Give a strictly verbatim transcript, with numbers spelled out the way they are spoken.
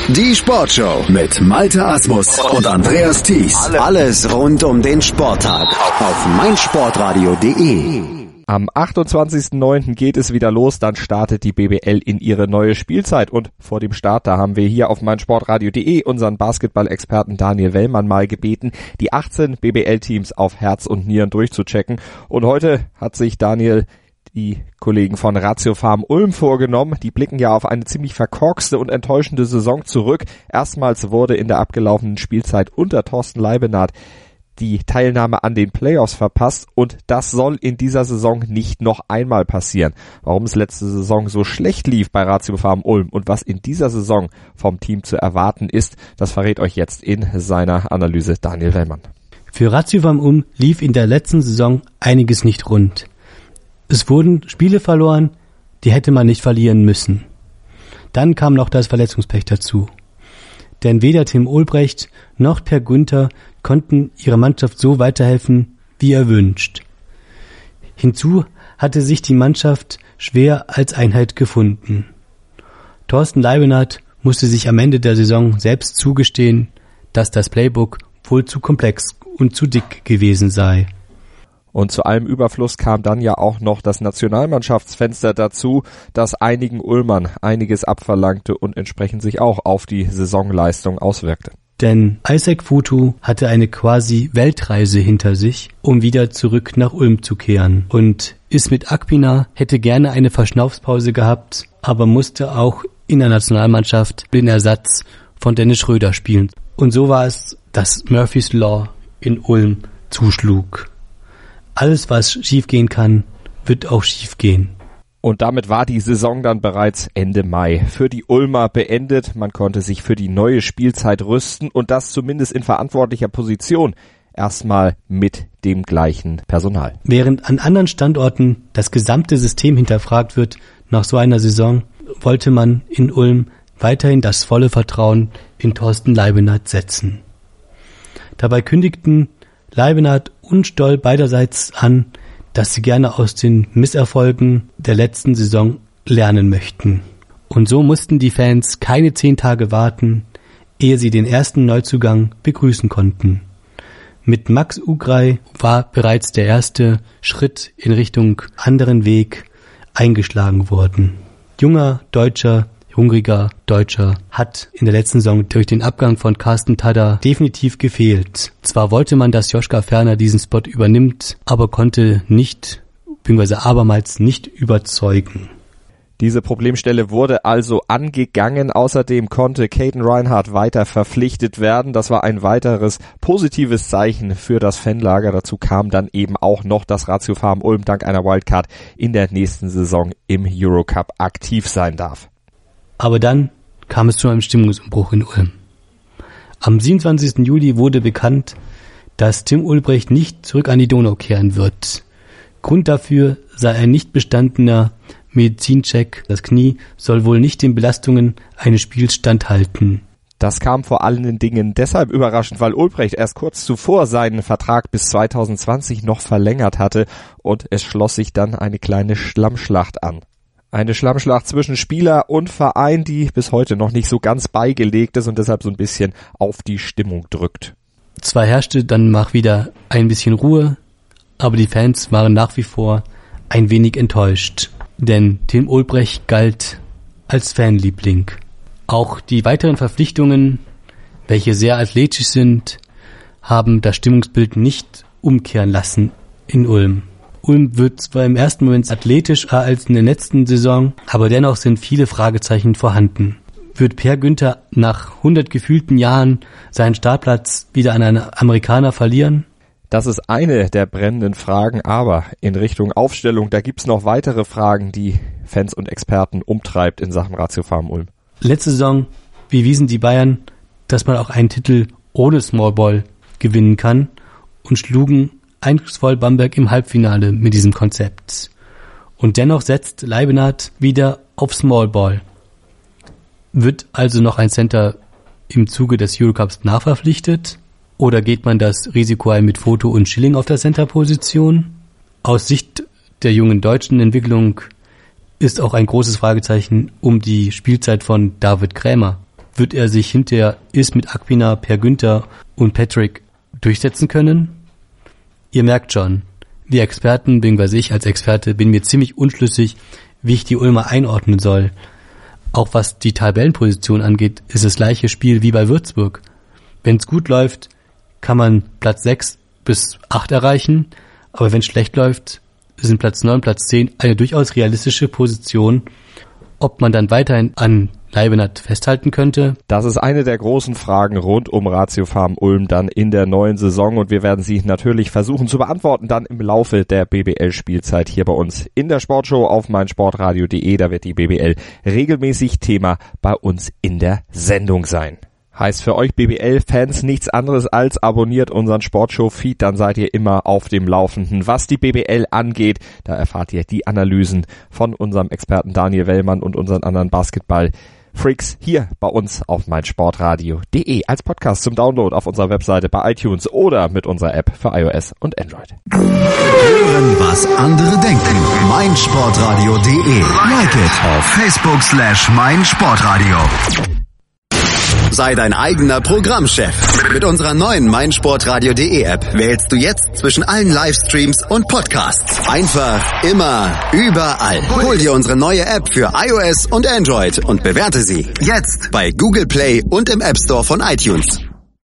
Die Sportshow mit Malte Asmus und Andreas Thies. Alles rund um den Sporttag auf meinsportradio punkt de. Am achtundzwanzigsten neunten geht es wieder los, dann startet die B B L in ihre neue Spielzeit und vor dem Start, da haben wir hier auf meinsportradio punkt de unseren Basketball-Experten Daniel Wellmann mal gebeten, die achtzehn B B L-Teams auf Herz und Nieren durchzuchecken und heute hat sich Daniel die Kollegen von Ratiofarm Ulm vorgenommen. Die blicken ja auf eine ziemlich verkorkste und enttäuschende Saison zurück. Erstmals wurde in der abgelaufenen Spielzeit unter Thorsten Leibenhardt die Teilnahme an den Playoffs verpasst und das soll in dieser Saison nicht noch einmal passieren. Warum es letzte Saison so schlecht lief bei Ratiofarm Ulm und was in dieser Saison vom Team zu erwarten ist, das verrät euch jetzt in seiner Analyse Daniel Wellmann. Für Ratiofarm Ulm lief in der letzten Saison einiges nicht rund. Es wurden Spiele verloren, die hätte man nicht verlieren müssen. Dann kam noch das Verletzungspech dazu. Denn weder Tim Ulbrecht noch Per Günther konnten ihrer Mannschaft so weiterhelfen, wie erwünscht. Hinzu hatte sich die Mannschaft schwer als Einheit gefunden. Thorsten Leibenhardt musste sich am Ende der Saison selbst zugestehen, dass das Playbook wohl zu komplex und zu dick gewesen sei. Und zu allem Überfluss kam dann ja auch noch das Nationalmannschaftsfenster dazu, das einigen Ulmern einiges abverlangte und entsprechend sich auch auf die Saisonleistung auswirkte. Denn Isaac Futu hatte eine quasi Weltreise hinter sich, um wieder zurück nach Ulm zu kehren. Und Ismet Akpina hätte gerne eine Verschnaufspause gehabt, aber musste auch in der Nationalmannschaft den Ersatz von Dennis Schröder spielen. Und so war es, dass Murphy's Law in Ulm zuschlug. Alles, was schiefgehen kann, wird auch schiefgehen. Und damit war die Saison dann bereits Ende Mai für die Ulmer beendet. Man konnte sich für die neue Spielzeit rüsten und das zumindest in verantwortlicher Position. Erstmal mit dem gleichen Personal. Während an anderen Standorten das gesamte System hinterfragt wird nach so einer Saison, wollte man in Ulm weiterhin das volle Vertrauen in Thorsten Leibenhardt setzen. Dabei kündigten Leibenhardt und Stoll beiderseits an, dass sie gerne aus den Misserfolgen der letzten Saison lernen möchten. Und so mussten die Fans keine zehn Tage warten, ehe sie den ersten Neuzugang begrüßen konnten. Mit Max Ugrei war bereits der erste Schritt in Richtung anderen Weg eingeschlagen worden. Junger Deutscher, hungriger Deutscher hat in der letzten Saison durch den Abgang von Carsten Tada definitiv gefehlt. Zwar wollte man, dass Joschka Ferner diesen Spot übernimmt, aber konnte nicht, beziehungsweise abermals nicht überzeugen. Diese Problemstelle wurde also angegangen. Außerdem konnte Caden Reinhardt weiter verpflichtet werden. Das war ein weiteres positives Zeichen für das Fanlager. Dazu kam dann eben auch noch, dass Ratiofarm Ulm dank einer Wildcard in der nächsten Saison im Eurocup aktiv sein darf. Aber dann kam es zu einem Stimmungsumbruch in Ulm. Am siebenundzwanzigsten Juli wurde bekannt, dass Tim Ulbrecht nicht zurück an die Donau kehren wird. Grund dafür sei ein nicht bestandener Medizincheck. Das Knie soll wohl nicht den Belastungen eines Spiels standhalten. Das kam vor allen Dingen deshalb überraschend, weil Ulbrecht erst kurz zuvor seinen Vertrag bis zweitausendzwanzig noch verlängert hatte und es schloss sich dann eine kleine Schlammschlacht an. Eine Schlammschlacht zwischen Spieler und Verein, die bis heute noch nicht so ganz beigelegt ist und deshalb so ein bisschen auf die Stimmung drückt. Zwar herrschte dann mal wieder ein bisschen Ruhe, aber die Fans waren nach wie vor ein wenig enttäuscht. Denn Tim Ulbrecht galt als Fanliebling. Auch die weiteren Verpflichtungen, welche sehr athletisch sind, haben das Stimmungsbild nicht umkehren lassen in Ulm. Ulm wird zwar im ersten Moment athletischer als in der letzten Saison, aber dennoch sind viele Fragezeichen vorhanden. Wird Per Günther nach hundert gefühlten Jahren seinen Startplatz wieder an einen Amerikaner verlieren? Das ist eine der brennenden Fragen, aber in Richtung Aufstellung, da gibt's noch weitere Fragen, die Fans und Experten umtreibt in Sachen Ratiofarm Ulm. Letzte Saison bewiesen die Bayern, dass man auch einen Titel ohne Smallball gewinnen kann und schlugen eindrucksvoll Bamberg im Halbfinale mit diesem Konzept. Und dennoch setzt Leibenhardt wieder auf Smallball. Wird also noch ein Center im Zuge des Eurocups nachverpflichtet? Oder geht man das Risiko ein mit Foto und Schilling auf der Center-Position? Aus Sicht der jungen deutschen Entwicklung ist auch ein großes Fragezeichen um die Spielzeit von David Krämer. wird er sich hinter Ismet Akpinar, Per Günther und Patrick durchsetzen können? Ihr merkt schon, wir Experten, beziehungsweise ich als Experte, bin mir ziemlich unschlüssig, wie ich die Ulmer einordnen soll. Auch was die Tabellenposition angeht, ist das gleiche Spiel wie bei Würzburg. Wenn es gut läuft, kann man Platz sechs bis acht erreichen, aber wenn es schlecht läuft, sind Platz neun, Platz zehn eine durchaus realistische Position. Ob man dann weiterhin an Leibenhardt festhalten könnte? Das ist eine der großen Fragen rund um Ratio Farm Ulm dann in der neuen Saison und wir werden sie natürlich versuchen zu beantworten dann im Laufe der B B L-Spielzeit hier bei uns in der Sportshow auf meinsportradio punkt de. Da wird die B B L regelmäßig Thema bei uns in der Sendung sein. Heißt für euch B B L-Fans nichts anderes als abonniert unseren Sportshow-Feed, dann seid ihr immer auf dem Laufenden, was die B B L angeht. Da erfahrt ihr die Analysen von unserem Experten Daniel Wellmann und unseren anderen Basketball-Freaks hier bei uns auf meinsportradio punkt de als Podcast zum Download auf unserer Webseite bei iTunes oder mit unserer App für iOS und Android. Hören, was andere denken. meinsportradio punkt de. Like it auf Facebook slash meinsportradio. Sei dein eigener Programmchef. Mit unserer neuen meinsportradio punkt de App wählst du jetzt zwischen allen Livestreams und Podcasts. Einfach, immer, überall. Hol dir unsere neue App für iOS und Android und bewerte sie jetzt bei Google Play und im App Store von iTunes.